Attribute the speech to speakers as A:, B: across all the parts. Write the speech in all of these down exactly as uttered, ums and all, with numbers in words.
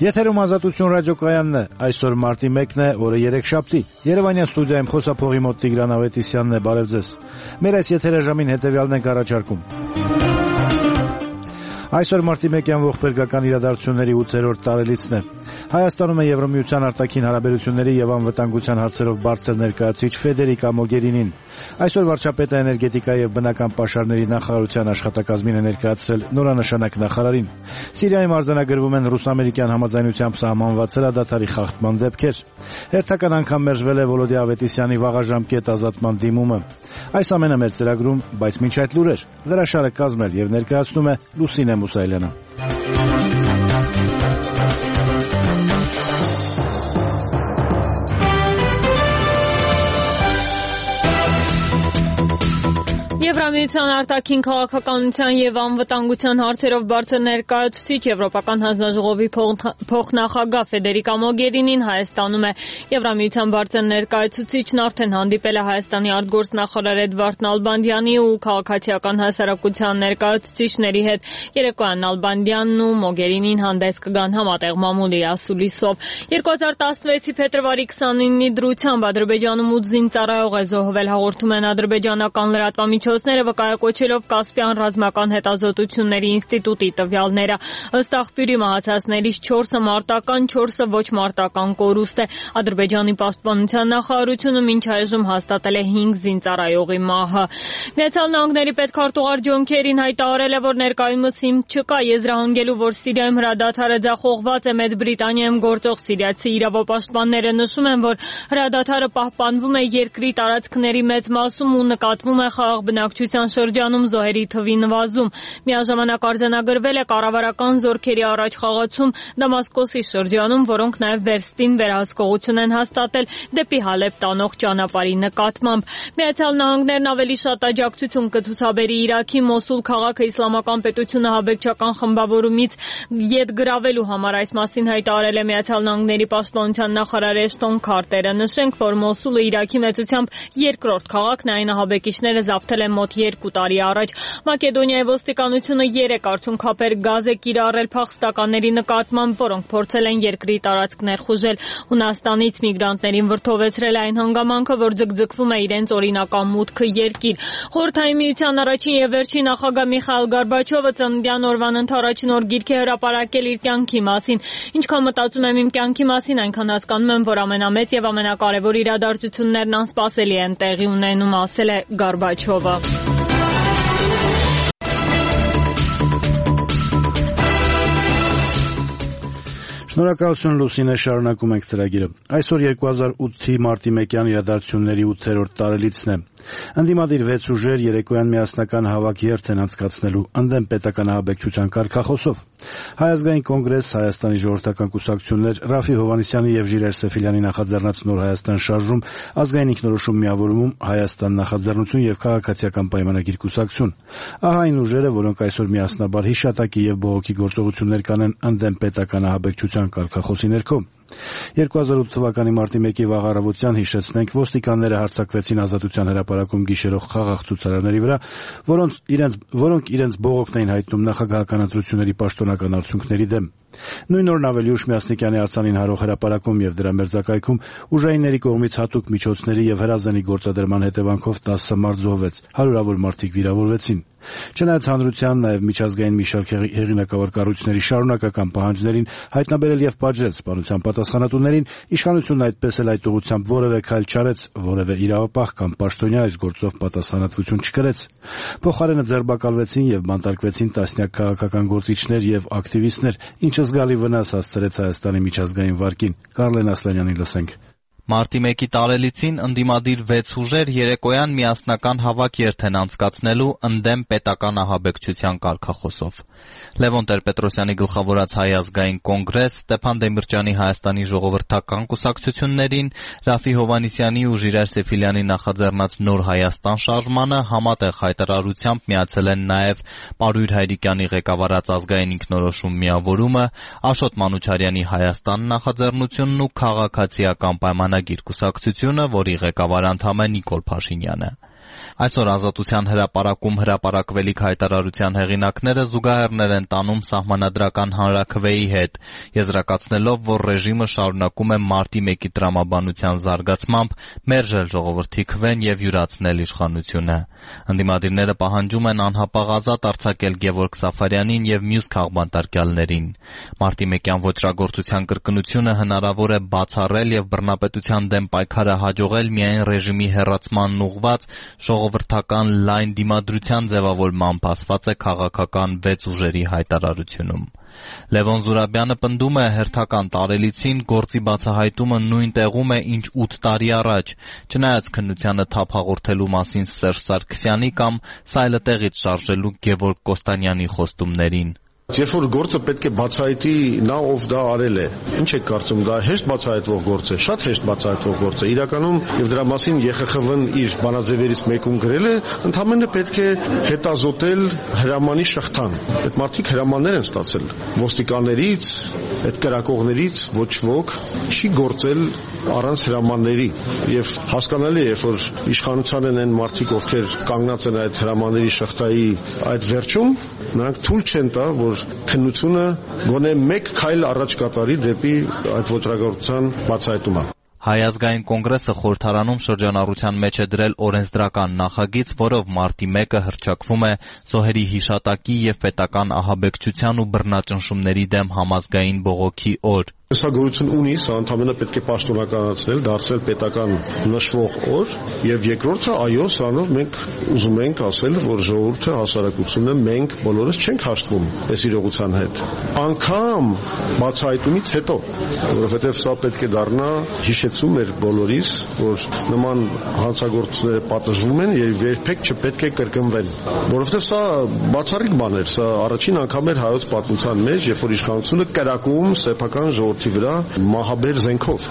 A: Եթերում Ազատություն ռադիոկայանն է, այսօր մարտի մեկն է, օրը երեքշաբթի։ Երևանյան ստուդիայում խոսափողի մոտ Տիգրան Ավետիսյանն է, բարև ձեզ։ Մեր այս եթերաժամին հետևյալն ենք առաջարկում։ Այսօր մարտի մեկյան ողբերգական իրադարձությունների ութերորդ տարելիցն է։ Հայաստանում է Եվրամիության արտաքին հարաբերությունների եւ անվտանգության հարցերով բարձր ներկայացուցիչ Ֆեդերիկա Մոգերինին։ Այսօր վարչապետը էներգետիկայի եւ բնական պաշարների նախարարության աշխատակազմին է ներկայացրել նորանշանակ նախարարին։ Սիրիայում արձանագրվում են ռուս-ամերիկյան համաձայնությամբ սահմանված հրադադարի խախտման դեպքեր։ Հերթական անգամ մերժվել է Վոլոդի Ավետիսյանի վաղաժամկետ ազատման դիմումը։ Այս ամենը մեր ծրագրում, բայց մինչ այդ լուրեր։ Դրաշարը կազմել եւ ներկայացնում է Լուսինե Մուսայելյանը։
B: Եվրամիության արտաքին քաղաքականության եւ անվտանգության հարցերով բարձր ներկայացուցիչ Եվրոպական հանձնաժողովի փոխնախագահ Ֆեդերիկա Մոգերինին Հայաստանում է։ Եվրամիության բարձր ներկայացուցիչն արդեն հանդիպել է Հայաստանի արտգործնախարար Էդվարդ Նալբանդյանի ու քաղաքացիական հասարակության ներկայացուցիչների հետ։ Երեկոյան Նալբանդյանն ու Մոգերինին հանդես կգան համատեղ մամուլի ասուլիսով։ երկու հազար տասնվեցի փետրվարի քսանինի դրությամբ Ադրբեջանում ութ զինծառայող է զոհվել, հաղորդում են ադրբեջանական լրատվամիջոցները, վկայակոչելով Կասպյան ռազմական հետազոտությունների ինստիտուտի տվյալները։ Ըստ աղբյուրի մահացածներից չորսը մարտական, չորսը ոչ մարտական կորուստ է։ Ադրբեջանի պաշտպանության նախարարությունը մինչ այժմ հաստատել է հինգ զինծառայողի մահը։ Միացյալ Նահանգների պետքարտուղար Ջոն Քերին հայտարարել է, որ ներկայումս հիմք չկա եզրահանգելու, որ Սիրիայում հրադադարը ձախողված է։ Մեծ Բրիտանիայում գործող սիրիացի իրավապաշտպանները նշում են, որ հրադադարը պահպանվում է երկրի տարածքների մեծ մասում ու նկատվում է խաղաղ բնակչության շրջանում զոհերի թվի նվազում։ Միաժամանակ արձանագրվել է կառավարական զորքերի առաջխաղացում Դամասկոսի շրջանում, որոնք նաև վերստին վերահսկողություն են հաստատել դեպի Հալեբ տանող ճանապարհի նկատմամբ։ Միացյալ Նահանգներն ավելի շատ աջակցություն կցուցաբերի Իրաքի Մոսուլ քաղաքը իսլամական պետությունը հաբեկչական խմբավորումից ետ գրավելու համար։ Այս մասին հայտարարել է Միացյալ Նահանգների պաշտպանության նախարար Էշտոն Քարտերը։ Նշենք, որ Մոսուլը Իրաքի մեծությամբ երկրորդ քաղաքն է, այն ահաբեկիչները զավթել են մոտ երկու տարի առաջ։ Մակեդոնիայի ոստիկանությունը երեք արցունքափեր գազ է կիրառել փախստականների նկատմամբ, որոնք փորձել են երկրի տարածք ներխուժել։ Հունաստանից միգրանտներին վրդովեցրել այն հանգամանքը, որ ձգձգվում է իրենց օրինական մուտքը երկիր։ Խորհրդային Միության առաջին եւ վերջին նախագահ Միխայիլ Գորբաչովը ծննդյան օրվան ընդառաջին օր գիրք է հրապարակել իր կյանքի մասին։ Ինչքան մտածում եմ իմ կյանքի մասին, այնքան հասկանում եմ, որ ամենամեծ եւ ամենակարևոր իրադարձություններն անսպասելի են տեղի ունենում, ասել է Գորբաչովը։
A: Շնորհակալություն Լուսինե, շարունակում ենք ծրագիրը։ Այսօր երկու հազար ութի մարտի մեկյան իրադարձությունների ութերորդ տարելիցն է։ Ընդդիմադիր վեց ուժեր երեկոյան միասնական հավաք երթ են անցկացնելու ընդդեմ պետական ահաբեկչության կարգախոսով։ Հայ ազգային կոնգրես, Հայաստանի ժողովրդական կուսակցություններ, Ռաֆի Հովհաննիսյանի եւ Ժիրայր Սեֆիլյանի նախաձեռնած Նոր Հայաստան շարժում, ազգային ինքնորոշում միավորումում, Հայաստան նախաձեռնություն եւ քաղաքացիական պայմանագիր կուսակցություն։ Ահա այն ուժերը, որոնք այսօր միասնաբար հիշատակի եւ բողոքի գործողություններ կանեն ընդդեմ պետական ահաբեկչության կարգախոսի ներքո։ երկու հազար ութ թվականի մարտի մեկի վաղ առավոտյան հիշեցնենք, ոստիկանները հարձակվեցին Ազատության հրապարակում գիշերող խաղաղ ցուցարարների վրա, որոնց իրենց որոնք իրենց բողոքն էին հայտնում նախագահական ընտրությունների պաշտոնական արդյունքների դեմ։ Նույն օրն ավելի ուշ Միասնիկյանի արձանին հարող հրապարակում եւ դրա մերձակայքում ուժայինների կողմից հատուկ միջոցների եւ հրազենի գործադրման հետևանքով տասը մարդ զոհվեց, հարյուրավոր մարդիկ վիրավորվեցին։ Չնայած հանրության, նաև միջազգային մի շարք հեղինակավոր կառույցների շարունակական պահանջներին հայտնաբերել եւ պատժել սպանության պատասխանատուներին, իշխանությունն այդպես էլ այդ ուղղությամբ որևէ քայլ չարեց, որևէ իրավապահ կամ պաշտոնյա այս գործով պատասխանատվություն չկրեց։ Փոխարենը ձերբակալվեցին եւ բանտարկվեցին տասնյակ քաղաքական գործիչներ եւ ակտիվիստներ, ինչը զգալի վնաս հասցրեց Հայաստանի միջազգային վարկին։ Կարլեն Ասլանյանին լսենք։
C: Մարտի մեկի տարելիցին ընդդիմադիր վեց ուժեր երեկոյան միասնական հավաք երթ են անցկացնելու ընդդեմ պետական ահաբեկչության կարգախոսով։ Լևոն Տեր-Պետրոսյանի գլխավորած Հայ ազգային կոնգրես, Ստեփան Դեմիրճյանի Հայաստանի ժողովրդական կուսակցություններին, Ռաֆի Հովհաննիսյանի ու Ժիրայր Սեֆիլյանի նախաձեռնած Նոր Հայաստան շարժմանը համատեղ հայտարարությամբ միացել են նաև Պարույր Հայրիկյանի ղեկավարած ազգային ինքնորոշում միավորումը, Աշոտ Մանուչարյանի Հայաստան նախաձեռնությունն ու քաղաքացիական պայմանագիր կուսակցությունը, որի ղեկավար անդամ է Նիկոլ Փաշինյանը։ Այսօր Ազատության հրապարակում հրապարակվելիք հայտարարության հեղինակները զուգահեռներ են տանում Սահմանադրական հանրաքվեի հետ, եզրակացնելով, որ ռեժիմը շարունակում է մարտի մեկի տրամաբանության զարգացմամբ մերժել ժողովրդի քվեն եւ յուրացնել իշխանությունը։ Ընդդիմադիրները պահանջում են անհապաղ ազատ արձակել Գևորգ Սաֆարյանին եւ մյուս քաղբանտարկյալներին։ Մարտի մեկյան ոճրագործության կրկնությունը հնարավոր է բացառել եւ բռնապետության դեմ պայքարը հաջողել միայն ռեժիմի հեռացմանն ուղղված ժողովրդական լայն դիմադրության ձևավորմամբ, ասված է քաղաքական վեց ուժերի հայտարարությունում։ Լևոն Զուրաբյանը պնդում է, հերթական տարելիցին գործի բացահայտումը նույն տեղում է, ինչ ութ տարի առաջ, չնայած քննությանը թափ հաղորդելու մասին Սերժ Սարգսյանի կամ սայլը տեղից շարժելու Գևորգ Կոստանյանի խոստումներին։
D: Երբ որ գործը պետք է բացահայտի նա, ով դա արել է, ինչ եք կարծում, դա հեշտ բացահայտվող գործ է, շատ հեշտ բացահայտվող գործ է։ Իրականում եւ դրա մասին Ե Խ Խ Վ-ն իր բանաձևերից մեկում գրել է, ընդհանրապես պետք է հետազոտել հրամանի շղթան։ Այդ մարդիկ հրամաններ են ստացել ոստիկաններից, այդ կրակողներից ոչ ոք չի գործել առանց հրամանների եւ հասկանալի է, որ իշխանության են այն մարդիկ, ովքեր կանգնած են այդ հրամանների շղթայի այդ վերջում, նրանք թույլ չեն տա, որ քննությունը գոնե մեկ քայլ առաջ կատարի դեպի այդ ոճրագործության բացահայտումը։
C: Հայ ազգային կոնգրեսը խորհրդարանում շրջանառության մեջ է դրել օրենսդրական նախագիծ, որով մարտի մեկը հռչակվում է զոհերի հիշատակի եւ պետական ահաբեկչության ու բռնաճնշումների դեմ համազգային բողոքի օր։
D: Սա գոյություն ունի, սա ընդհանրապես պետք է պաշտոնականացնել, դարձնել պետական նշվող օր, եւ երկրորդը, այո, սրանով մենք ուզում ենք ասել, որ ժողովուրդը, հասարակությունը, մենք բոլորս չենք հաշտվում այս իրողության հետ։ Անկամ բացահայտումից հետո, որովհետեւ սա պետք է դառնա հիշեցում մեր բոլորիս, որ նման հանցագործությունները պատժվում են եւ երբեք չպետք է կրկնվեն, որովհետեւ սա բացառիկ բան էր, սա առաջին անգամ էր հայոց պատմության մեջ, երբ որ իշխանությունը կրակում սեփական ժողովրդի վրա մահաբեր զենքով։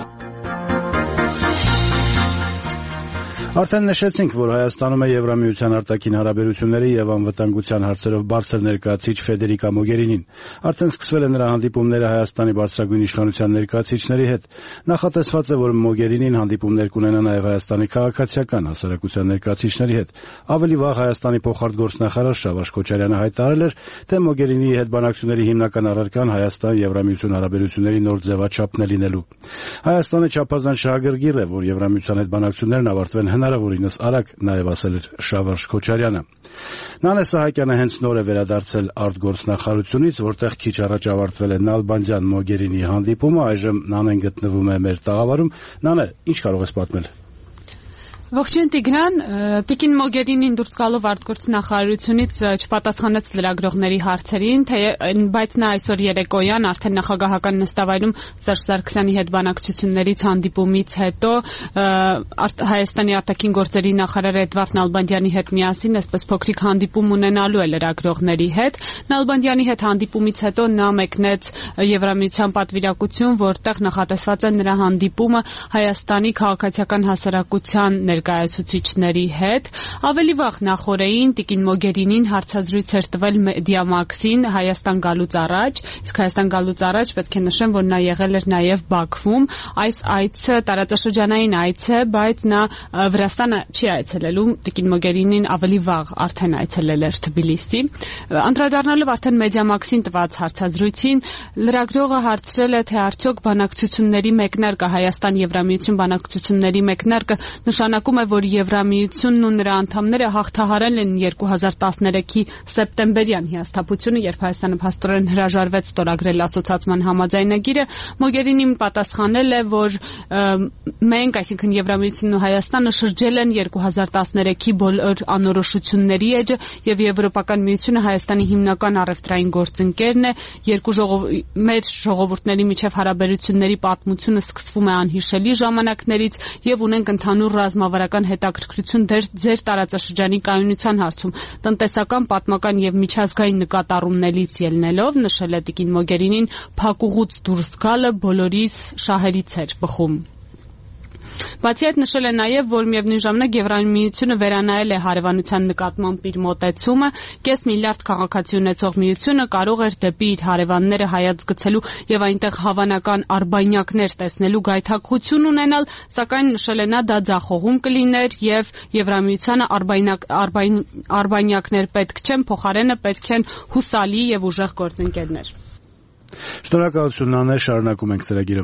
A: Արդեն նշեցինք, որ Հայաստանում է Եվրամիության արտաքին հարաբերությունների եւ անվտանգության հարցերով բարձր ներկայացիչ Ֆեդերիկա Մոգերինին։ Արդեն սկսվել են նրա հանդիպումները Հայաստանի բարձրագույն իշխանության ներկայացիչների հետ։ Նախատեսված է, որ Մոգերինին հանդիպումներ կունենա նաեւ Հայաստանի քաղաքացիական հասարակության ներկայացիչների հետ։ Ավելի վաղ Հայաստանի փոխարտգործնախարար Շավարժ Քոչարյանը հայտարարել էր, թե Մոգերինիի հետ բանակցությունների հիմնական առարկան Հայաստան-Եվրամիություն հարաբերությունների նոր ձևաչափն է լինելու։ Հայաստանը չափազանց շահագրգիռ է, որ Եվրամիության հետ բանակցություններն ավարտվեն հնարավորինս արագ, նաև ասել էր Շավարժ Քոչարյանը։ Նանե Սահակյանը հենց նոր է վերադարձել արտգործնախարարությունից, որտեղ քիչ առաջ ավարտվել է Նալբանդյան Մոգերինի հանդիպումը, այժմ Նանեն գտնվում է մեր տաղավարում։ Նանե, ինչ կարող ես պատմել։
E: Ողջույն Տիգրան, Տիկին Մոգերինին դուրս գալով արտգործնախարարությունից չպատասխանեց լրագրողների հարցերին, բայց նա այսօր երեկոյան արդեն նախագահական նստավայրում Սերժ Սարգսյանի հետ բանակցություններից հանդիպումից հետո Հայաստանի արտաքին գործերի նախարար Էդվարդ Նալբանդյանի հետ միասին այսպես փոքրիկ հանդիպում ունենալու է լրագրողների հետ։ Նալբանդյանի հետ հանդիպումից հետո նա մեկնեց Եվրամիության պատվիրակություն, որտեղ նախատեսված է նրա հանդիպումը Հայաստանի քաղաքացիական հասարակության ներկայացուցիչների հետ։ Ավելի վաղ նախորդին Տիկին Մոգերինին հարցազրույց էր տվել Մեդիամաքսին Հայաստան գալուց առաջ, իսկ Հայաստան գալուց առաջ պետք է նշեմ, որ նա եղել էր նաև Բաքվում։ Այս այցը տարածաշրջանային այց է, բայց նա Վրաստանը չի այցելելու։ Տիկին Մոգերինին ավելի վաղ արդեն այցելել էր Թբիլիսի։ Անդրադառնալով արդեն Մեդիամաքսին տված հարցազրույցին, լրագրողը հարցրել է, թե արդյոք բանակցությունների մեկնարկը Հայաստան-Եվրամիություն բանակցությունների մեկնարկը նշանակում է, որ Եվրամիությունն ու նրա անդամները հաղթահարել են երկու հազար տասներեքի սեպտեմբերյան հիասթափությունը, երբ Հայաստանը փաստորեն հրաժարվեց ստորագրել ասոցիացիան համաձայնագիրը։ Մոգերինին պատասխանել է, որ մենք, այսինքն Եվրամիությունն ու Հայաստանը շրջել են երկու հազար տասներեքի բոլոր անորոշությունների էջը եւ Եվրոպական միությունը Հայաստանի հիմնական առևտրային գործընկերն է։ Երկու ժողով մեր ժողովուրդների միջև հարաբերությունների պատմությունը սկսվում է անհիշելի ժամանակներից եւ ունենք ընդհանուր ռազմավարական հետաքրքրություն ձեր տարածաշրջանի կայունության հարցում, տնտեսական, պատմական եւ միջազգային նկատառումներից ելնելով, նշել է Տիկին Մոգերինին, փակուղուց դուրս գալը բոլորիս շահերից էր բխում։ Բացի այդ նշել է նաև, որ միևնույն ժամանակ Եվրամիությունը վերանայել է հարևանության նկատմամբ իր մոտեցումը, կես միլիարդ քաղաքացի ունեցող միությունը կարող էր դեպի իր հարևանները հայացք գցելու եւ այնտեղ հավանական արբանյակներ տեսնելու գայթակղություն ունենալ, սակայն նշել է նա դա ձախողում կլիներ եւ Եվրամիությանը արբանյակ, արբայն, արբանյակներ պետք չեն, փոխարենը պետք են հուսալի եւ ուժեղ գործընկերներ։
A: Շնորհակալություն Նանե, շարունակում ենք ծրագիրը։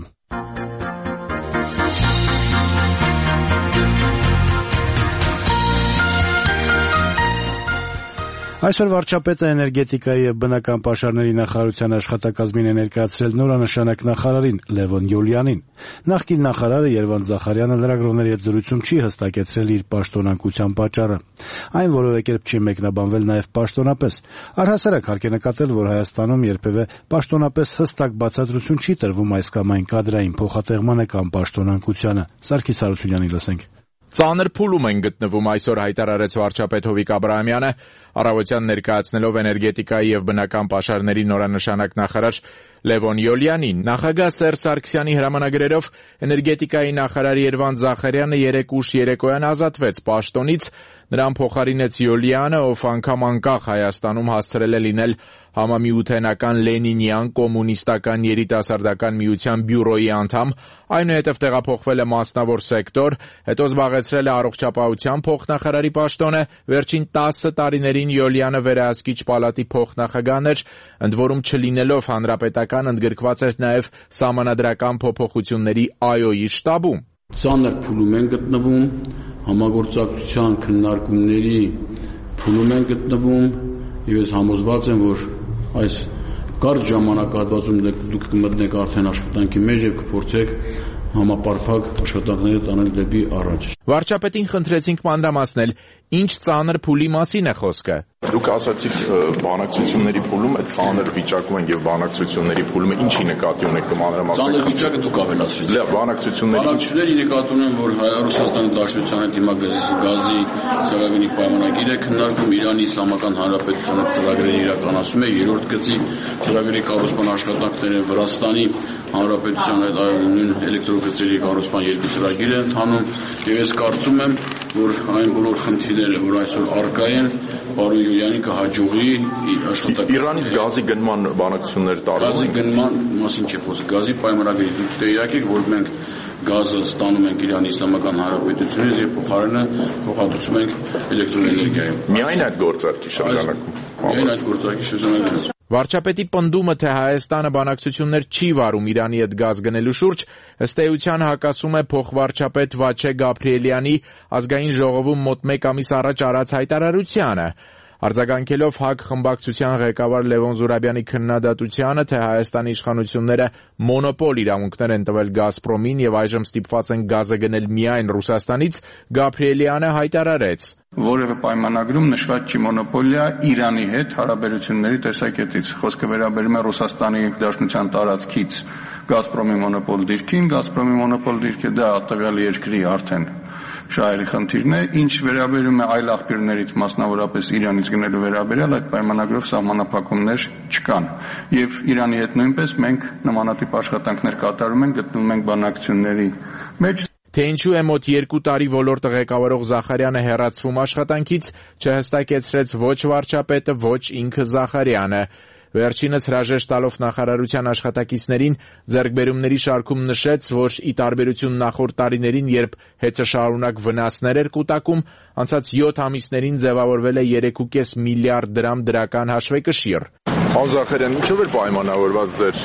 A: Այսօր վարչապետը էներգետիկայի եւ բնական պաշարների նախարարության աշխատակազմին է ներկայացրել նորանշանակ նախարարին Լևոն Յոլյանին։ Նախկին նախարարը Երվանդ Զախարյանը լրագրողների հետ զրույցում չի հստակեցրել իր պաշտոնակության պատճառը։ Այն որևէ կերպ չի մեկնաբանվել նաեւ պաշտոնապես։ Առհասարակ հարկ է նկատել, որ Հայաստանում երբևէ պաշտոնապես հստակ բացատրություն չի տրվում այս կամ այն կադրային փոխատեղմանը կամ պաշտոնակությանը։ Սարգիս Հարությունյանի լսենք։
F: Ծանր փուլում են գտնվում այսօր հայտարարեց վարչապետ Հովիկ Աբրահամյանը, առավոտյան ներկայացնելով էներգետիկայի եւ բնական պաշարների նորանշանակ նախարար Լևոն Յոլյանին։ Նախագահ Սերժ Սարգսյանի հրամանագրերով էներգետիկայի նախարար Երվանդ Զախարյանը երեկ ուշ երեկոյան ազատվեց պաշտոնից, նրան փոխարինեց Յոլյանը, ով անգամ անկախ Հայաստանում հասցրել է լինել համամիութենական Լենինյան կոմունիստական երիտասարդական միության բյուրոյի անդամ, այնուհետև տեղափոխվել է մասնավոր սեկտոր, հետո զբաղեցրել է առողջապահության փոխնախարարի պաշտոնը, վերջին տասը տարիներին Յոլյանը վերահսկիչ պալատի փոխնախագահն էր, ընդ որում չլինելով հանրապետական ընդգրկված էր նաև սահմանադրական փոփոխությունների ԱՅՈ-ի շտաբում։
G: Ծանր փուլում են գտնվում, համագործակցության քննարկումների փուլում են գտնվում եւ ես համոզված եմ, որ այս կարճ ժամանակահատվածում դուք կմտնեք արդեն աշխատանքի մեջ եւ կփորձեք համապարփակ աշխատանքները տանել դեպի առաջ։
F: Վարչապետին խնդրեցինք մանրամասնել, ինչ ծանր փուլի մասին է խոսքը։
H: Դուք ասացիք բանակցությունների փուլում է ծանր վիճակում են եւ բանակցությունների փուլումը ինչի նկատի ունեք կմանրամասնեք։
G: Ծանր վիճակը դուք ավելացրեցիք։
H: Լավ, բանակցությունների
G: Բանակցությունների նկատի ունեմ, որ Ռուսաստանի Դաշնության հետ հիմա գազի ծրագրի պայմանագիրը քննարկում Իրանի Իսլամական Հանրապետությունը ծրագրերը իրականացում է երրորդ գծի ծրագրի կառուցման աշխատանքները Վրաստանի Հանրապետության հետ նույն էլեկտրոգծերի կառուցման երկու ծրագիր է ընթանում եւ ես կարծում եմ, որ այն բոլոր խնդիրները, որ այսօր առկա են, պարոն Յոլյանի կհաջողի աշխատանքը։
H: Իրանից գազի գնման բանակցություններ տարվում են։
G: Գազի գնման մասին չի խոսքը, գազի պայմանագրի դուք տեղյակ եք, որ մենք գազը ստանում ենք Իրանի Իսլամական Հանրապետությունից եւ փոխարենը փոխհատուցում ենք էլեկտրոէներգիայով։
H: Միայն այդ գործարքի շրջանակում։
G: Միայն այդ գործարքի շրջանակում։
F: Վարչապետի պնդումը, թե Հայաստանը բանակցություններ չի վարում Իրանի հետ գազ գնելու շուրջ, ըստ էության հակասում է փոխվարչապետ Վաչե Գաբրիելյանի ազգային ժողովում մոտ մեկ ամիս առաջ արած հայտարարությանը։ Արձագանքելով ՀԱԿ խմբակցության ղեկավար Լևոն Զուրաբյանի քննադատությանը, թե Հայաստանի իշխանությունները մոնոպոլ իրավունքներ են տվել Գազպրոմին եւ այժմ ստիպված են գազը գնել միայն Ռուսաստանից, Գաբրիելյանը հայտարարեց.
I: Որևէ պայմանագրում նշված չի մոնոպոլիա Իրանի հետ հարաբերությունների տեսակետից։ Խոսքը վերաբերում է Ռուսաստանի Դաշնության տարածքից Գազպրոմի մոնոպոլ դիրքին, Գազպրոմի մոնոպոլ դիրքը դա տվյալ երկրի արդեն շահերի խնդիրն է, ինչ վերաբերում է այլ աղբյուրներից, մասնավորապես Իրանից գնելու վերաբերյալ, այդ պայմանագրով սահմանափակումներ չկան։ Եվ Իրանի հետ նույնպես մենք նմանատիպ աշխատանքներ կատարում ենք, գտնվում ենք բանակցությունների մեջ։
F: Թե ինչու է մոտ երկու տարի ոլորտը ղեկավարող Զախարյանը հեռացվում աշխատանքից, չհստակեցրեց ոչ վարչապետը, ոչ ինքը Զախարյանը։ Վերջինս հրաժեշտ տալով նախարարության աշխատակիցներին ձեռքբերումների շարքում նշեց, որ ի տարբերություն նախորդ տարիներին, երբ հետզշարունակ վնասներ էր կուտակում, անցած յոթ ամիսներին ձևավորվել է երեք ու կես միլիարդ դրամ դրական հաշվեկշիռ։
H: Պարոն Զախարյան, ինչով էր պայմանավորված ձեր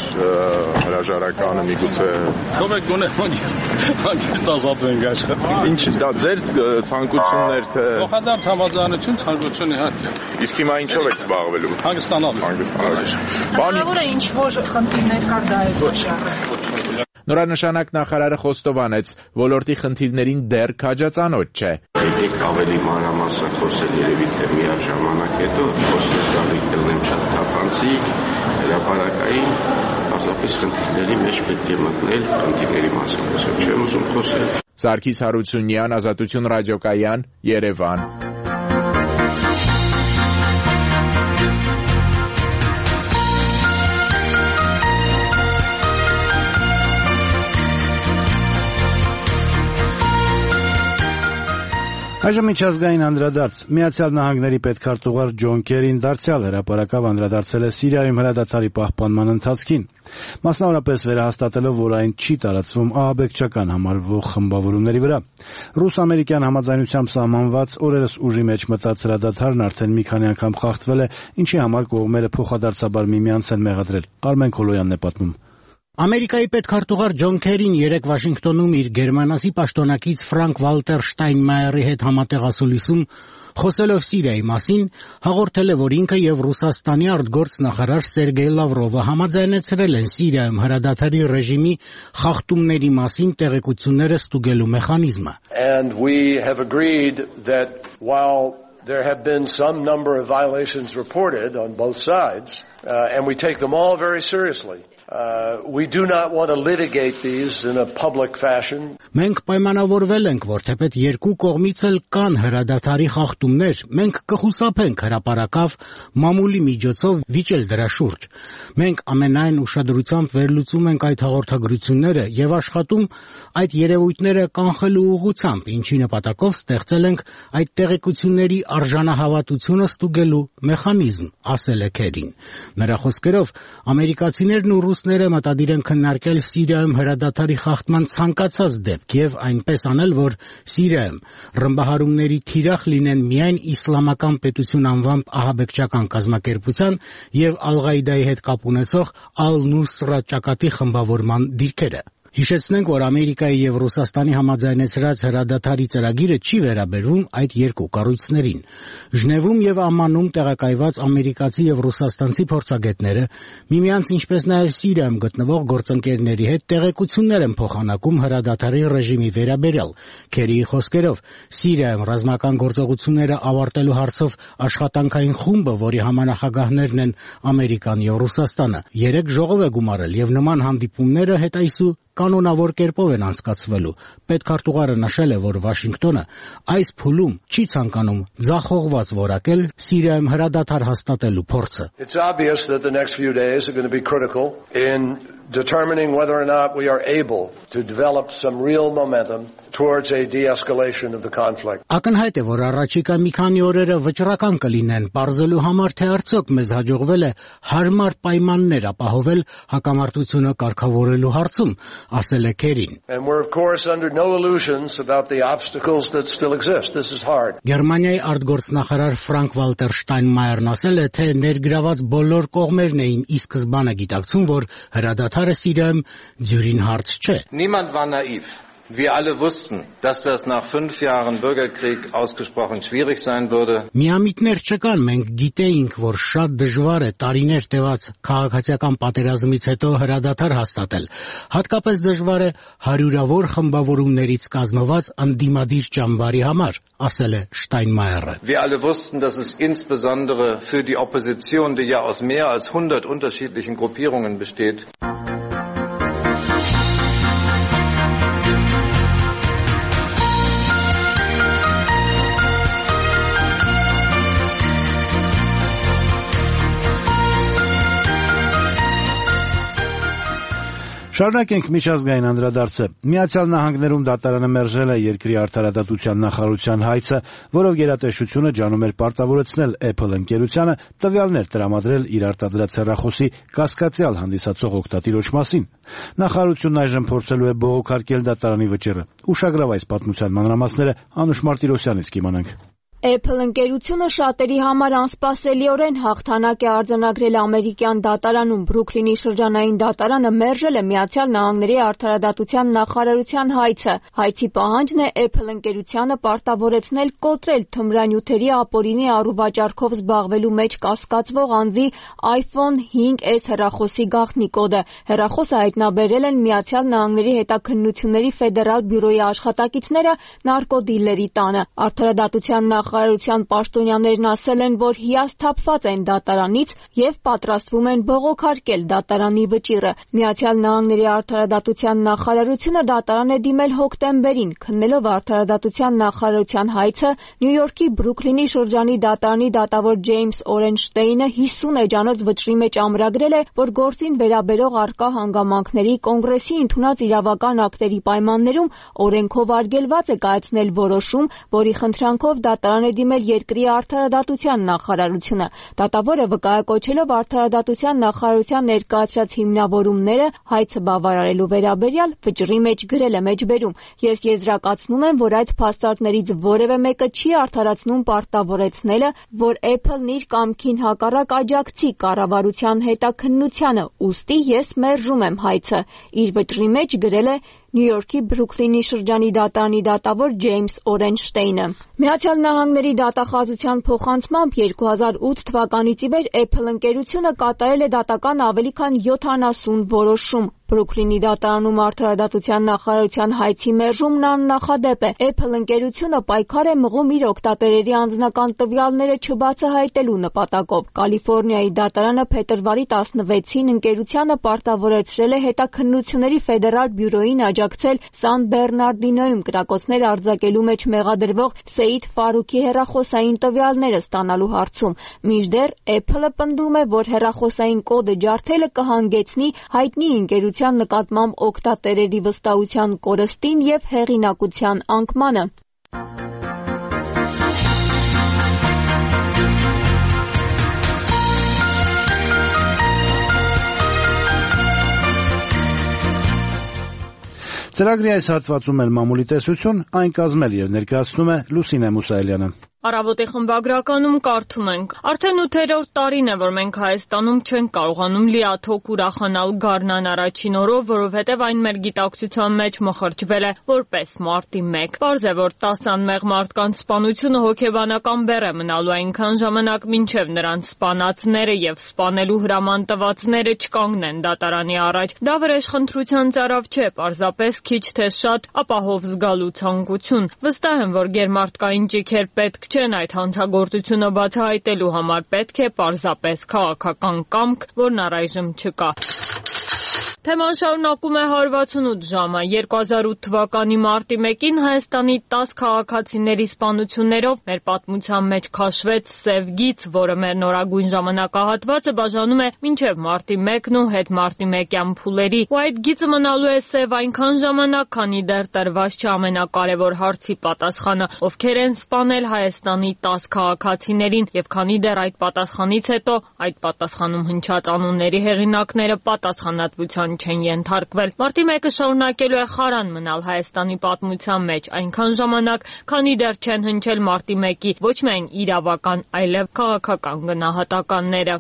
H: հրաժարականը միգուցե։
I: Թողեք գոնե հանգիստ ազատվենք աշխատանքից։
H: Ինչ դա ձեր ցանկություններ թե
I: Փոխադարձ համաձայնություն ցանկություն իհարկե։
H: Իսկ հիմա ինչով եք զբաղվելու։
I: Հանգստանալու։
H: Հանգստանալու։
J: Բանավորը ինչ որ խնդիրներ կար դա է ոչառը։
F: Նորանշանակ նախարարը խոստովանեց, ոլորտի խնդիրներին դեռ քաջածանոթ չէ։
G: Եկեք ավելի մանրամասն խոսել երևի թե միաժամանակ հետո խոսել գալի կլեմ շատ թափանցիկ, հրապարակային, ասապես խնդիրների մեջ պետք է մտնել խնդիրների մասին խոսել, չեմ ուզում խոսել։
F: Սարգիս Հարությունյան, Ազատություն ռադիոկայան, Երևան։
A: Այժմ միջազգային անդրադարձ Միացյալ Նահանգների պետքարտուղար Ջոն Քերին դարձյալ հրապարակավ անդրադարձել է Սիրիայում հրադադարի պահպանման ընթացքին, մասնավորապես վերահաստատելով, որ այն չի տարածվում ահաբեկչական համարվող խմբավորումների վրա։ Ռուս-ամերիկյան համաձայնությամբ սահմանված օրերս ուժի մեջ մտած հրադադարն արդեն մի քանի անգամ խախտվել է, ինչի համար կողմերը փոխադարձաբար միմյանց են մեղադրել։ Արմեն Քոլոյանն է պատմում։
K: Ամերիկայի պետքարտուղար Ջոն Քերին երեկ Վաշինգտոնում իր գերմանացի պաշտոնակից Ֆրանկ Վալտեր Շտայնմայերի հետ համատեղ ասուլիսում խոսելով Սիրիայի մասին հաղորդել է, որ ինքը եւ Ռուսաստանի արտգործնախարար Սերգեյ Լավրովը համաձայնեցրել են Սիրիայում հրադադարի ռեժիմի խախտումների մասին տեղեկությունները ստուգելու մեխանիզմը։
L: And we have agreed that while there have been some number of violations reported on both sides, uh, and we take them all very seriously. Uh, we do not want to litigate these in a public fashion.
K: Մենք պայմանավորվել ենք, որ թեպետ երկու կողմից էլ կան հրադադարի խախտումներ, մենք կխուսափենք հրապարակավ մամուլի միջոցով վիճել դրա շուրջ։ Մենք ամենայն ուշադրությամբ վերլուծում ենք այդ հաղորդագրությունները եւ աշխատում այդ երևույթները կանխելու ուղղությամբ, ինչի նպատակով ստեղծել ենք այդ տեղեկությունների արժանահավատությունը ստուգելու մեխանիզմ, ասել է Քերին։ Նրա խոսքերով ամերիկացիներն ու ռուսները մտադիր են քննարկել Սիրիայում հրադադարի խախտման ցանկացած դեպք եւ այնպես անել, որ Սիրիայում ռմբահարումների թիրախ լինեն միայն իսլամական պետություն անվամբ ահաբեկչական կազմակերպության եւ Ալ-Ղաիդայի հետ կապ ունեցող Ալ-Նուսրա ճակատի խմբավորման դիրքերը։ Հիշեցնենք, որ Ամերիկայի եւ Ռուսաստանի համաձայնեցրած հրադադարի ծրագիրը չի վերաբերվում այդ երկու կառույցներին։ Ժնևում եւ Ամմանում տեղակայված ամերիկացի եւ ռուսաստանցի փորձագետները միմյանց, ինչպես նաեւ Սիրիայում գտնվող գործընկերների հետ տեղեկություններ են փոխանակում հրադադարի ռեժիմի վերաբերյալ։ Քերիի խոսքերով, Սիրիայում ռազմական գործողությունները ավարտելու հարցով աշխատանքային խումբը, որի համանախագահներն են Ամերիկան եւ Ռուսաստանը, երեք ժողով է գումարել եւ նման հանդիպումները հետայսու կանոնավոր կերպով են անցկացվելու։ Պետքարտուղարը նշել է, որ Վաշինգտոնը այս փուլում չի ցանկանում ձախողված որակել Սիրիայում հրադադար հաստատելու փորձը։
L: It's obvious that the next few days are going to be critical in determining whether or not we are able to develop some real momentum towards a de-escalation of the conflict.
K: Ակնհայտ է, որ առաջիկա մի քանի օրերը վճռական կլինեն, պարզելու համար, թե արդյոք մեզ հաջողվել է հարմար պայմաններ ապահովել հակամարտությունը կարգավորելու հարցում, ասել է Քերին։
L: And we're of course under no illusions about the obstacles that still exist. This is hard.
K: Գերմանիայի արտգործնախարար Ֆրանկ Վալտեր Շտայնմայերն ասել է, թե ներգրաված բոլոր կողմերն էին ի սկզբանե գիտակցում, որ հրադադարը Սիրիայում ձյուրին հարց չէ։
M: Niemand war naiv. Wir alle wussten, dass das nach fünf Jahren Bürgerkrieg ausgesprochen schwierig sein würde.
K: Միամիտներ չկան, մենք գիտեինք, որ շատ դժվար է տարիներ տևած քաղաքացիական պատերազմից հետո հրադադար հաստատել։ Հատկապես դժվար է հարյուրավոր խմբավորումներից կազմված ընդդիմադիր ճամբարի համար, ասել է Շտայնմայերը։
M: Wir alle wussten, dass es insbesondere für die Opposition, die ja aus mehr als hundert unterschiedlichen Gruppierungen besteht,
A: Շարունակենք միջազգային անդրադարձը։ Միացյալ Նահանգներում դատարանը մերժել է երկրի արդարադատության նախարարության հայցը, որով գերատեսչությունը ջանում էր պարտավորեցնել Apple ընկերությանը տվյալներ տրամադրել իր արտադրած հեռախոսի կասկածյալ հանդիսացող օգտատիրոջ մասին։ Նախարարությունն այժմ փորձելու է բողոքարկել դատարանի վճիռը։ Ուշագրավ այս պատմության մանրամասները Անուշ Մարտիրոսյանից կիմանանք։
N: Apple ընկերությունը շատերի համար անսպասելիորեն հաղթանակ է արձանագրել ամերիկյան դատարանում։ Բրուքլինի շրջանային դատարանը մերժել է Միացյալ Նահանգների արդարադատության նախարարության հայցը։ Հայցի պահանջն է Apple ընկերությանը պարտավորեցնել կոտրել թմրանյութերի ապօրինի առուվաճառքով զբաղվելու մեջ կասկածվող անձի iPhone հինգ էս հեռախոսի գաղտնի կոդը։ Հեռախոսը հայտնաբերել են Միացյալ Նահանգների հետաքննությունների ֆեդերալ բյուրոյի աշխատակիցները նարկոդիլերի տանը։ Արդարադատության նախ նախարարության պաշտոնյաներն ասել են, որ հիասթափված են դատարանից եւ պատրաստվում են բողոքարկել դատարանի վճիռը։ Միացյալ Նահանգների արդարադատության նախարարությունը դատարան է դիմել հոկտեմբերին, քննելով արդարադատության նախարարության հայցը Նյու Յորքի Բրուքլինի շրջանի դատարանի դատավոր Ջեյմս Օրենշտեյնը հիսուն էջանոց վճռի մեջ ամրագրել է, որ գործին վերաբերող առկա հանգամանքների կոնգրեսի ընդունած իրավական ակտերի պայմաններում օրենքով արգելված է կայացնել որոշում, որի խնդրանքով դատարան է դիմել երկրի արդարադատության նախարարությունը։ Դատավորը վկայակոչելով արդարադատության նախարարության ներկայացրած հիմնավորումները հայցը բավարարելու վերաբերյալ վճռի մեջ գրել է մեջբերում։ Ես եզրակացնում եմ, որ այդ փաստարկներից որևէ մեկը չի արդարացնում պարտավորեցնելը, որ Apple-ն իր կամքին հակառակ աջակցի կառավարության հետաքննությանը, ուստի ես մերժում եմ հայցը։ Իր վճռի մեջ գրել է Նյու Յորքի Բրուքլինի շրջանի դատարանի դատավոր Ջեյմս Օրենշտեյնը։ Միացյալ Նահանգների դատախազության փոխանցմամբ երկու հազար ութ թվականից ի վեր Apple ընկերությունը կատարել է դատական ավելի քան յոթանասուն որոշում։ Բրուքլինի դատարանում արդարադատության նախարարության հայցի մերժումն աննախադեպ է։ Apple ընկերությունը պայքար է մղում իր օգտատերերի անձնական տվյալները չբացահայտելու նպատակով։ Կալիֆոռնիայի դատարանը փետրվարի տասնվեցին ընկերությանը պարտավորեցրել է հետաքննությունների ֆեդերալ բյուրոյին աջակցել Սան Բեռնարդինոյում կրակոցներ արձակելու մեջ մեղադրվող Սեյիդ Ֆարուքի հեռախոսային տվյալները ստանալու հարցում։ Մինչդեռ Apple-ը պնդում է, որ հեռախոսային կոդը ջարդելը կհանգեցնի հայտնի ընկերության նկատմամբ օգտատերերի վստահության կորստին եւ հեղինակության անկմանը։
A: Ծրագրի այս հատվածում էլ մամուլի տեսություն, այն կազմել եւ ներկայացնում է Լուսինե Մուսայելյանը։
B: Առավոտի խմբագրականում կարդում ենք. Արդեն ութերորդ տարին է, որ մենք Հայաստանում չենք կարողանում լիաթոք ուրախանալ գարնան առաջին օրով, որովհետև այն մեր գիտակցության մեջ մխրճվել է որպես մարտի մեկ։ Պարզ է, որ տասը անմեղ մարդկանց սպանությունը հոգեբանական բեռ է մնալու այնքան ժամանակ, մինչև նրանց սպանածները եւ սպանելու հրաման տվածները չկանգնեն դատարանի առաջ։ Դա վրեժխնդրության ծարավ չէ, պարզապես քիչ թե շատ ապահով զգալու ցանկություն։ Վստահ եմ, որ գերմարտկային ճիգեր պետք չեն այդ հանցագործությունը բացահայտելու համար, պետք է պարզապես քաղաքական կամք, որն առայժմ չկա։ Թեման շարունակում է հարյուր վաթսունութ ժամը։ երկու հազար ութ թվականի մարտի մեկին Հայաստանի տասը քաղաքացիների սպանություններով մեր պատմության մեջ քաշվեց սև գիծ, որը մեր նորագույն ժամանակահատվածը բաժանում է մինչև մարտի մեկն ու հետ մարտի մեկյան փուլերի։ Ու այդ գիծը մնալու է սև այնքան ժամանակ, քանի դեռ տրված չէ ամենակարևոր հարցի պատասխանը, ովքեր են սպանել Հայաստանի տասը քաղաքացիներին, եւ քանի դեռ այդ պատասխանից հետո այդ պատասխանում հնչած անունների հեղինակները պատասխանատվության չեն ենթարկվել։ Մարտի մեկը շարունակելու է խարան մնալ Հայաստանի պատմության մեջ այնքան ժամանակ, քանի դեռ չեն հնչել մարտի մեկի ոչ միայն իրավական, այլև քաղաքական գնահատականները։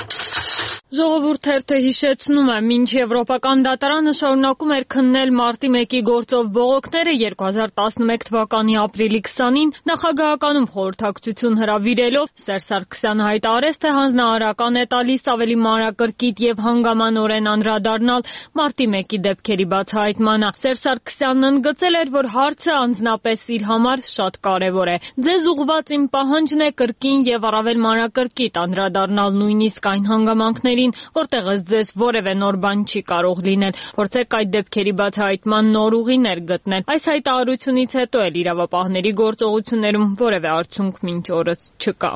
B: Ժողովուրդ թերթը հիշեցնում է, մինչ Եվրոպական դատարանը շարունակում էր քննել մարտի մեկի գործով բողոքները, երկու հազար տասնմեկ թվականի ապրիլի քսանին նախագահականում խորհրդակցություն հրավիրելով Սերժ Սարգսյանը հայտարարեց, թե հանձնարարական է տալիս ավելի մանրակրկիտ եւ հանգամանորեն անդրադառնալ մարտի մեկի դեպքերի բացահայտմանը։ Սերժ Սարգսյանն ընդգծել էր, որ հարցը անձնապես իր համար շատ կարեւոր է։ Ձեզ ուղղված իմ պահանջն է կրկին եւ առավել մանրակրկիտ անդրադառնալ նույնիսկ այն հանգամանքների, որտեղ ըստ ձեզ որևէ նոր բան չի կարող լինել, փորձեք այդ դեպքերի բացահայտման նոր ուղիներ գտնել։ Այս հայտարարությունից հետո էլ իրավապահների գործողություններում որևէ արդյունք մինչ օրս չկա։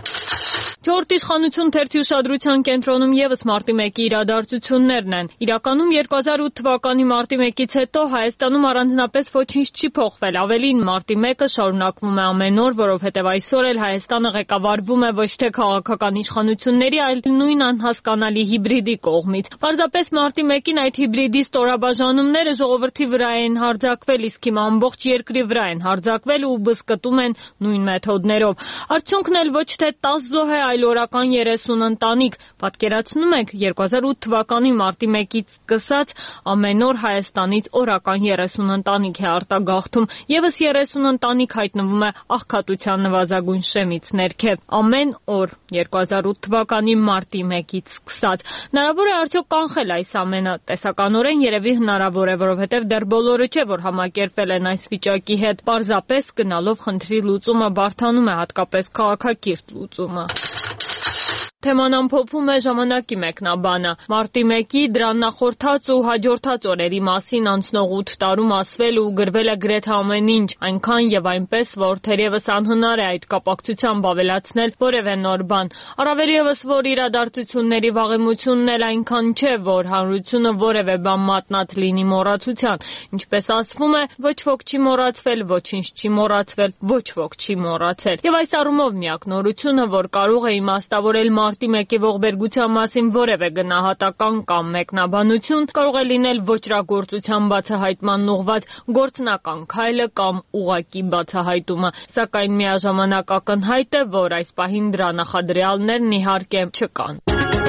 B: Չորրորդ իշխանություն թերթի ուշադրության կենտրոնում եւս մարտի մեկի իրադարձություններն են։ Իրականում երկու հազար ութ թվականի մարտի մեկից հետո Հայաստանում առանձնապես ոչինչ չի փոխվել։ Ավելին, մարտի մեկը շարունակվում է ամեն օր, որովհետեւ այսօր էլ Հայաստանը ղեկավարվում է ոչ թե քաղաքական իշխանությունների, այլ նույն անհասկանալի հիբրիդի կողմից։ Պարզապես մարտի մեկին այդ հիբրիդի ստորաբաժանումները ժողովրդի վրա են հարձակվել, իսկ հիմա ամբողջ երկրի վրա են հարձակվել ու բզկտում են նույն մեթոդներով։ Արդյունքն էլ ոչ թե տաս զոհ է, այլօրական երեսուն ընտանիք։ Պատկերացնում եք, երկու հազար ութ թվականի մարտի մեկից սկսած ամեն օր Հայաստանից օրական երեսուն ընտանիք է արտագաղթում, եւս երեսուն ընտանիք հայտնվում է աղքատության նվազագույն շեմից ներքև։ Ամեն օր երկու հազար ութ թվականի մարտի մեկից սկսած։ Հնարավոր է արդյոք կանխել այս ամենը։ Տեսականորեն երևի հնարավոր է, որովհետև դեռ բոլորը չէ, որ համակերպել են այս վիճակի հետ։ Պարզապես գնալով խնդրի լուծումը բարդանում է, հատկապես քաղաքակիրթ լուծումը։ Թեման ամփոփում է ժամանակի մեկնաբանը։ Մարտի մեկի դրան նախորդած ու հաջորդած օրերի մասին անցնող ութ տարում ասվել ու գրվել է գրեթե ամեն ինչ, այնքան եւ այնպես, որ թերևս անհնար է այդ կապակցությամբ ավելացնել որևէ նոր բան։ Առավել եւս, որ իրադարձությունների վաղեմությունն էլ այնքան չէ, որ հանրությունը որևէ բան մատնած լինի մոռացության։ Ինչպես ասվում է, ոչ ոք չի մոռացվել, ոչինչ չի մոռացվել, ոչ ոք չի մոռացել։ Եվ այս առումով միակ նորությունը, որ կարող է իմաստավորել մարտի մեկի ողբերգության մասին որևէ գնահատական կամ մեկնաբանություն, կարող է լինել ոճրագործության բացահայտման ուղղված գործնական քայլը կամ ուղղակի բացահայտումը, սակայն միաժամանակ ակնհայտ է, որ այս պահին դրա նախադրյալներն իհարկե չկան։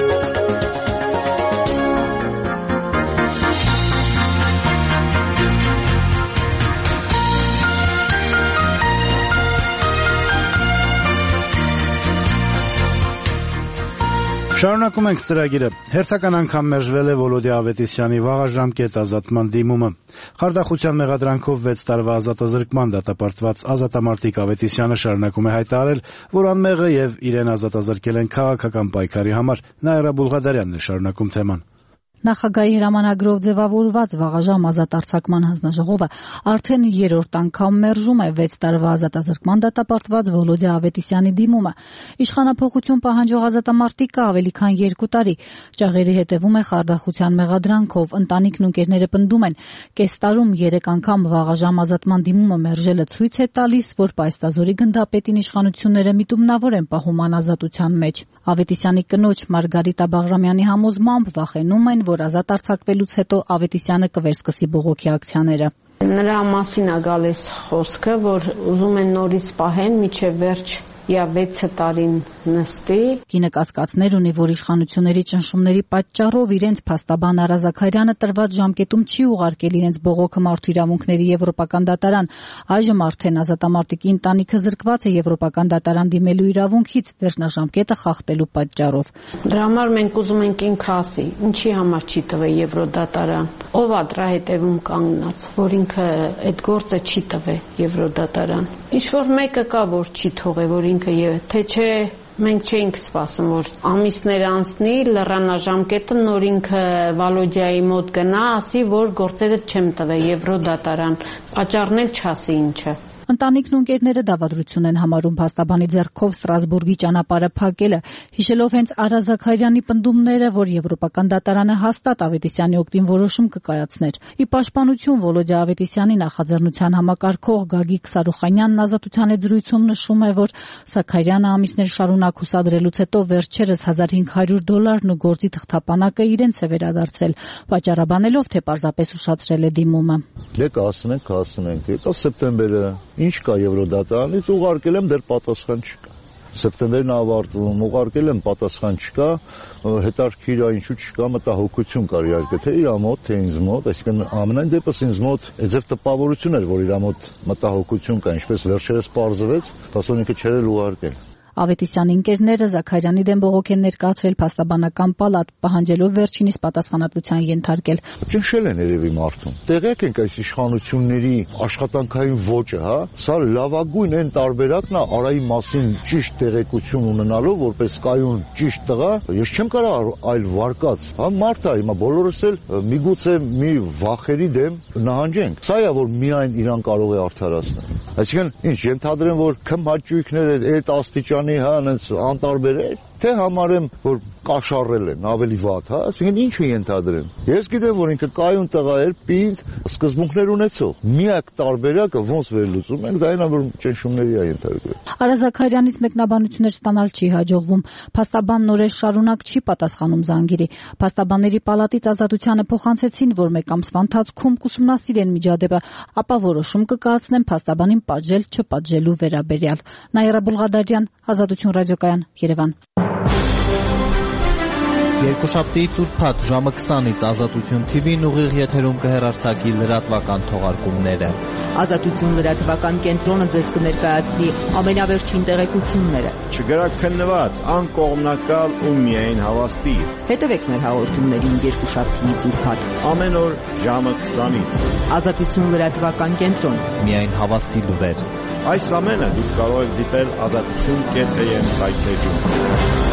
A: Շարունակում ենք ծրագիրը։ Հերթական անգամ մերժվել է Վոլոդիա Ավետիսյանի վաղաժամկետ ազատման դիմումը։ Խարդախության մեղադրանքով վեց տարվա ազատազրկման դատապարտված ազատամարտիկ Ավետիսյանը շարունակում է հայտարարել, որ անմեղ է եւ իրեն ազատազրկել են քաղաքական պայքարի համար։ Նաիրա Բուլղադարյանն է շարունակում թեման։
O: Նախագահի հրամանագրով ձևավորված վաղաժամ ազատ արձակման հանձնաժողովը արդեն երրորդ անգամ մերժում է վեց տարվա ազատազրկման դատապարտված Վոլոդիա Ավետիսյանի դիմումը։ Իշխանափոխություն պահանջող ազատամարտիկը ավելի քան երկու տարի ճաղերի հետևում է խարդախության մեղադրանքով։ Ընտանիքն ու ընկերները պնդում են, կես տարում երեք անգամ վաղաժամ ազատման դիմումը մերժելը ցույց է տալիս, որ պայստազորի գնդապետին իշխանությունները միտումնավոր են պահում անազատության մեջ։ Ավետիսյանի կնոջ Մարգարիտա Բաղրամյանի համոզմամբ վախենում են, որ ազատ արձակվելուց հետո Ավետիսյանը կվերսկսի բողոքի ակցիաները։
P: Նրա մասին է գալիս խոսքը, որ ուզում են նորից պահեն մինչև վերջ վեց տարին նստի։
O: Կինը կասկածներ ունի, որ իշխանությունների ճնշումների պատճառով իրենց փաստաբան Արա Զաքարյանը տրված ժամկետում չի ուղարկել իրենց բողոքը մարդու իրավունքների եվրոպական դատարան։ Այժմ արդեն ազատամարտիկի ընտանիքը զրկված է եվրոպական դատարան դիմելու իրավունքից վերջնաժամկետը խախտելու պատճառով։
P: Դրա համար մենք ուզում ենք ինքը ասի, ինչի համար չի տվել Եվրոդատարան։ Ով է դրա հետևում կանգնած, որ ինքը այդ գործը չի տվել Եվրոդատարան։ Ինչ որ մեկը կա, որ չի թողել, որ ինքը թե չէ մենք չէինք սպասում, որ ամիսներ անցնի, լեռնաժամկետը նոր ինքը Վոլոդիայի մոտ գնա, ասի, որ գործերը չեմ տվել Եվրոդատարան, պատճառն էլ չասի ինչը։
O: Ընտանիքն ու ընկերները դավադրություն են համարում փաստաբանի ձեռքով Ստրասբուրգի ճանապարհը փակելը, հիշելով հենց Արա Զաքարյանի պնդումները, որ եվրոպական դատարանը հաստատ Ավետիսյանի օգտին որոշում կկայացներ։ Ի պաշտպանություն Վոլոդիա Ավետիսյանի նախաձեռնության համակարգող Գագիկ Սարուխանյանն ազատության հետ զրույցում նշում է, որ Զաքարյանը ամիսներ շարունակ հուսադրելուց հետո վերջերս հազար հինգ հարյուր դոլարն ու գործի թղթապանակը իրենց է վերադարձել, պատճառաբանելով, թե պարզապես ուշացրել է դիմումը։
Q: Եկա ասենք, ասենք, եկա սեպտեմբերը ինչ կա Եվրոդատարանից, ուղարկել եմ, դեռ պատասխան չկա։ Սեպտեմբերն ավարտվում, ուղարկել եմ, պատասխան չկա, հետարքիր է, ինչու չկա, մտահոգություն կար իհարկե, թե իր մոտ, թե ինձ մոտ, այսինքն ամենայն դեպս ինձ մոտ այդպես տպավորություն էր, որ իր մոտ մտահոգություն կա, ինչպես վերջերս պարզվեց, ասոնիկը չէր ուղարկել։
O: Ավետիսյանի ընկերները Զաքարյանի դեմ բողոք են ներկայացրել փաստաբանական պալատ, պահանջելով վերջինիս պատասխանատվության ենթարկել։
Q: Ճնշել են երևի մարդուն։ Տեղյակ ենք այս իշխանությունների աշխատանքային ոճը, հա, սա լավագույն այն տարբերակն է Արայի մասին ճիշտ տեղեկություն ունենալով, որպես կայուն ճիշտ տղա, ես չեմ կարող այլ վարկած, հա, մարդ է, հիմա բոլորս էլ միգուցե մի վախերի դեմ նահանջենք։ Սա է, որ միայն իրան կարող է արդարացնել։ Այսինքն, ինչ ենթադրեմ, որ քմհաճույքները այդ աստիճան հա, այնց անտարբեր էր, թե համարեմ, որ կաշառել են ավելի վատ, հա, այսինքն ինչ է ենթադրեմ։ Ես գիտեմ, որ ինքը կայուն տղա էր, պինդ, սկզբունքներ ունեցող։ Միակ տարբերակը ոնց վերլուծում ենք, դա այն է, որ ճնշումների է ենթարկվել։
O: Արա Զաքարյանից մեկնաբանություններ ստանալ չի հաջողվում։ Փաստաբան նորեր շարունակ չի պատասխանում զանգերի։ Փաստաբանների պալատից Ազատությանը փոխանցեցին, որ մեկ ամսվա ընթացքում կուսումնասիրեն միջադեպը, ապա որոշում կկայացնեն փաստաբանին պատժել չպատժելու վերաբերյալ։ Նաիրա Բուլղադարյան, Ազատություն ռադիոկայան, Երևան։
C: Երկուշաբթիից ուրբաթ ժամը քսանից Ազատություն թի վին ուղիղ եթերում կհեռարձակի լրատվական թողարկումները։
R: Ազատություն լրատվական կենտրոնը ձեզ կներկայացնի ամենավերջին տեղեկությունները։
S: Չգրաքննված, անկողմնակալ ու միայն հավաստի։
R: Հետևեք մեր հաղորդումներին երկուշաբթիից ուրբաթ
S: ամեն օր ժամը քսանից։
R: Ազատություն լրատվական կենտրոն։
C: Միայն հավաստի լուրեր։
S: Այս ամենը դուք կարող եք դիտել ազատություն կետ էմ սայթերում։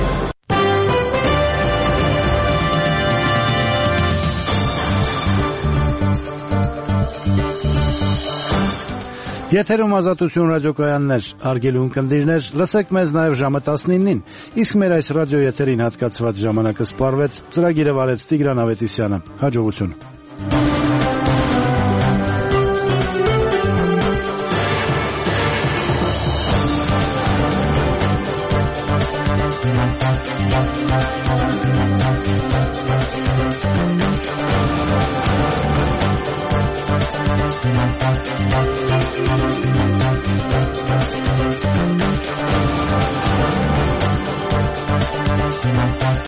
A: Եթերում Ազատություն ռադիոկայաններ, հարգելի ունկնդիրներ, լսեք մեզ նաև ժամը տասնինին, իսկ մեր այս ռադիոեթերին հատկացված ժամանակը սպառվեց, ծրագիրը վարեց Տիգրան Ավետիսյանը։ Հաջողություն։
R: Thank you.